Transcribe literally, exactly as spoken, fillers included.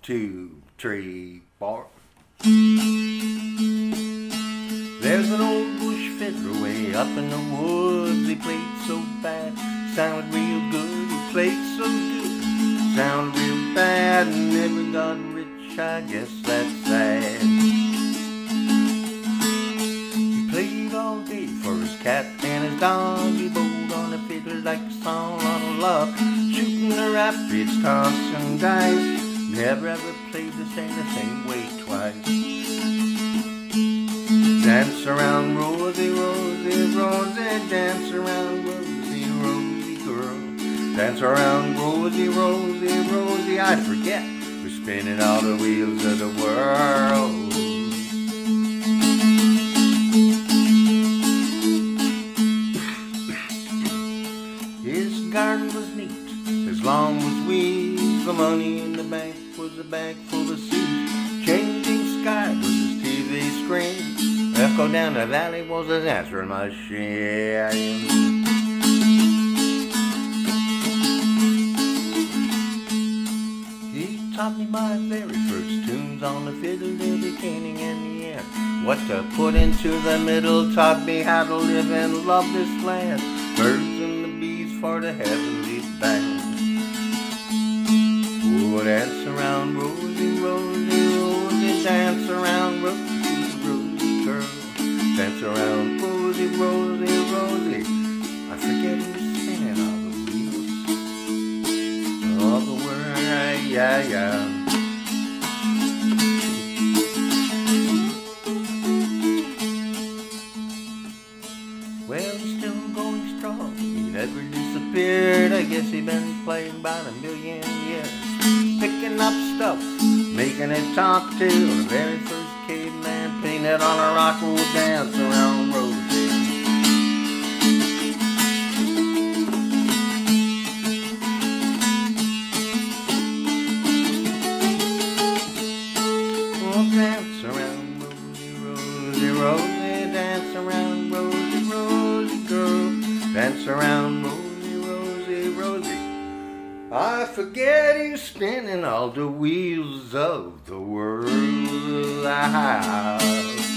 two, three, four. There's an old bush fiddler way up in the woods. He played so bad, sounded real good. He played so good, sounded real bad, and never got rich. I guess that's sad. He played all day for his cat and his dog. He bowled on the fiddle like a song on love, shooting the rapids, tossing dice. Never ever played the same the same way twice. Dance around Rosie, Rosie, Rosie, dance around Rosie, Rosie girl. Dance around Rosie, Rosie, Rosie, I forget we're spinning all the wheels of the world. His garden was neat, his lawn was weeds, the money in the bank was a bag full of seeds. Changing sky was his T V screen. Echo down the valley was his answering machine. He taught me my very first tunes on the fiddle, the beginning and the end. What to put into the middle, taught me how to live and love this land. Birds and the bees for the heavenly band. Oh, dance around Rosie, Rosie, Rosie, dance around Rosie, Rosie girl. Dance around Rosie, Rosie, Rosie. I forget who's spinning all the wheels. All the world, yeah, yeah. Well, he's still going strong. He never disappeared. I guess he's been playing about a million years. Picking up stuff, making it talk to. The very first caveman painted on a rock will dance around Rosie. Oh, dance around Rosie, Rosie, Rosie, dance around Rosie, Rosie girl. Dance around Rosie, Rosie, Rosie. I forget he's spinning all the wheels of the world.